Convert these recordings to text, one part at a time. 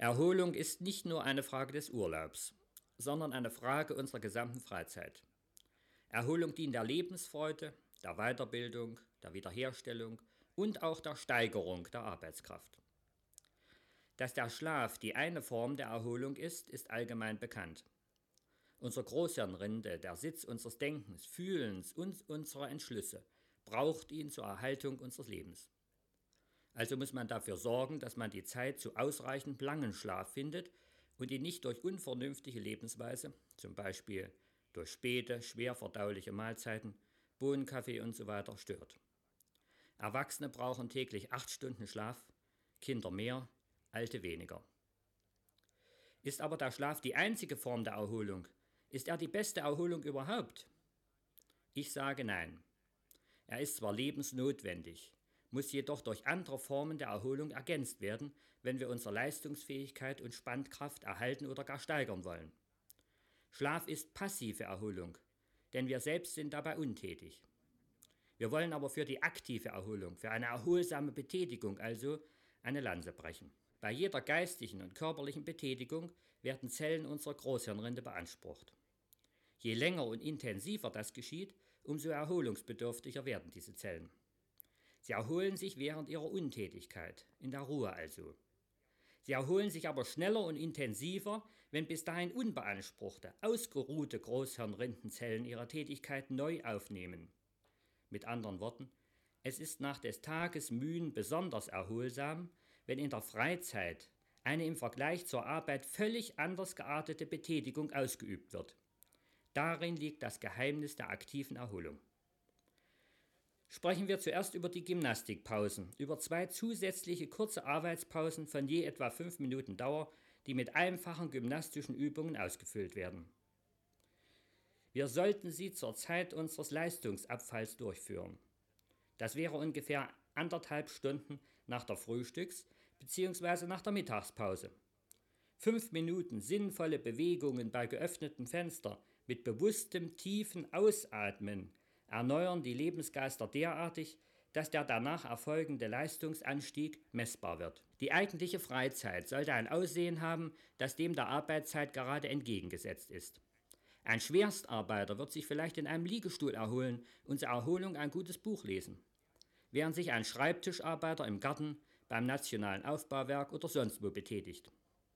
Erholung ist nicht nur eine Frage des Urlaubs, sondern eine Frage unserer gesamten Freizeit. Erholung dient der Lebensfreude, der Weiterbildung, der Wiederherstellung und auch der Steigerung der Arbeitskraft. Dass der Schlaf die eine Form der Erholung ist allgemein bekannt. Unser Großhirnrinde, der Sitz unseres Denkens, Fühlens und unserer Entschlüsse, braucht ihn zur Erhaltung unseres Lebens. Also muss man dafür sorgen, dass man die Zeit zu ausreichend langen Schlaf findet und ihn nicht durch unvernünftige Lebensweise, zum Beispiel durch späte, schwer verdauliche Mahlzeiten, Bohnenkaffee usw. stört. Erwachsene brauchen täglich 8 Stunden Schlaf, Kinder mehr, Alte weniger. Ist aber der Schlaf die einzige Form der Erholung? Ist er die beste Erholung überhaupt? Ich sage nein. Er ist zwar lebensnotwendig, muss jedoch durch andere Formen der Erholung ergänzt werden, wenn wir unsere Leistungsfähigkeit und Spannkraft erhalten oder gar steigern wollen. Schlaf ist passive Erholung, denn wir selbst sind dabei untätig. Wir wollen aber für die aktive Erholung, für eine erholsame Betätigung also eine Lanze brechen. Bei jeder geistigen und körperlichen Betätigung werden Zellen unserer Großhirnrinde beansprucht. Je länger und intensiver das geschieht, umso erholungsbedürftiger werden diese Zellen. Sie erholen sich während ihrer Untätigkeit, in der Ruhe also. Sie erholen sich aber schneller und intensiver, wenn bis dahin unbeanspruchte, ausgeruhte Großhirnrindenzellen ihre Tätigkeit neu aufnehmen. Mit anderen Worten, es ist nach des Tages Mühen besonders erholsam, wenn in der Freizeit eine im Vergleich zur Arbeit völlig anders geartete Betätigung ausgeübt wird. Darin liegt das Geheimnis der aktiven Erholung. Sprechen wir zuerst über die Gymnastikpausen, über 2 zusätzliche kurze Arbeitspausen von je etwa 5 Minuten Dauer, die mit einfachen gymnastischen Übungen ausgefüllt werden. Wir sollten sie zur Zeit unseres Leistungsabfalls durchführen. Das wäre ungefähr 1,5 Stunden nach der Frühstücks- bzw. nach der Mittagspause. 5 Minuten sinnvolle Bewegungen bei geöffnetem Fenster mit bewusstem, tiefen Ausatmen erneuern die Lebensgeister derartig, dass der danach erfolgende Leistungsanstieg messbar wird. Die eigentliche Freizeit sollte ein Aussehen haben, das dem der Arbeitszeit gerade entgegengesetzt ist. Ein Schwerstarbeiter wird sich vielleicht in einem Liegestuhl erholen und zur Erholung ein gutes Buch lesen, während sich ein Schreibtischarbeiter im Garten, beim Nationalen Aufbauwerk oder sonst wo betätigt.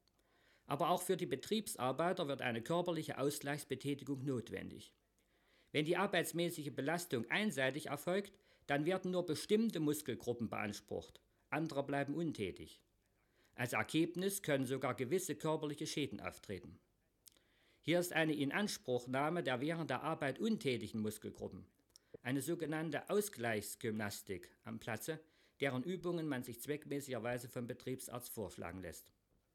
Aber auch für die Betriebsarbeiter wird eine körperliche Ausgleichsbetätigung notwendig. Wenn die arbeitsmäßige Belastung einseitig erfolgt, dann werden nur bestimmte Muskelgruppen beansprucht, andere bleiben untätig. Als Ergebnis können sogar gewisse körperliche Schäden auftreten. Hier ist eine Inanspruchnahme der während der Arbeit untätigen Muskelgruppen, eine sogenannte Ausgleichsgymnastik am Platze, deren Übungen man sich zweckmäßigerweise vom Betriebsarzt vorschlagen lässt.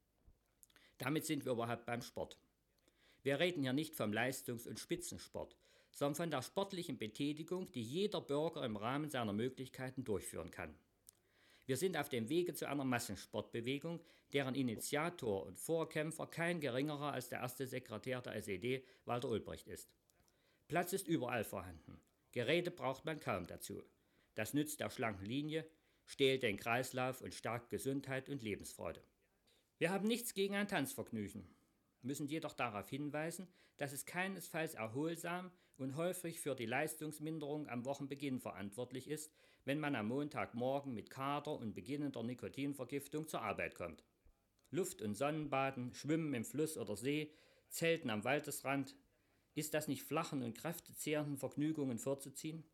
Damit sind wir überhaupt beim Sport. Wir reden hier nicht vom Leistungs- und Spitzensport, sondern von der sportlichen Betätigung, die jeder Bürger im Rahmen seiner Möglichkeiten durchführen kann. Wir sind auf dem Wege zu einer Massensportbewegung, deren Initiator und Vorkämpfer kein geringerer als der erste Sekretär der SED, Walter Ulbricht, ist. Platz ist überall vorhanden. Geräte braucht man kaum dazu. Das nützt der schlanken Linie, stählt den Kreislauf und stärkt Gesundheit und Lebensfreude. Wir haben nichts gegen ein Tanzvergnügen, müssen jedoch darauf hinweisen, dass es keinesfalls erholsam und häufig für die Leistungsminderung am Wochenbeginn verantwortlich ist, wenn man am Montagmorgen mit Kater und beginnender Nikotinvergiftung zur Arbeit kommt. Luft- und Sonnenbaden, Schwimmen im Fluss oder See, Zelten am Waldesrand, ist das nicht flachen und kräftezehrenden Vergnügungen vorzuziehen?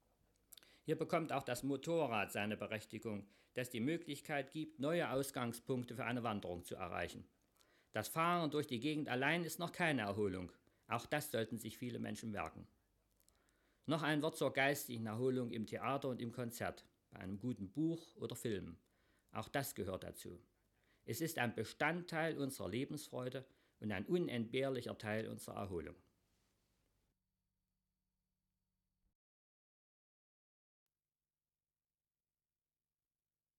Hier bekommt auch das Motorrad seine Berechtigung, das die Möglichkeit gibt, neue Ausgangspunkte für eine Wanderung zu erreichen. Das Fahren durch die Gegend allein ist noch keine Erholung. Auch das sollten sich viele Menschen merken. Noch ein Wort zur geistigen Erholung im Theater und im Konzert, bei einem guten Buch oder Film. Auch das gehört dazu. Es ist ein Bestandteil unserer Lebensfreude und ein unentbehrlicher Teil unserer Erholung.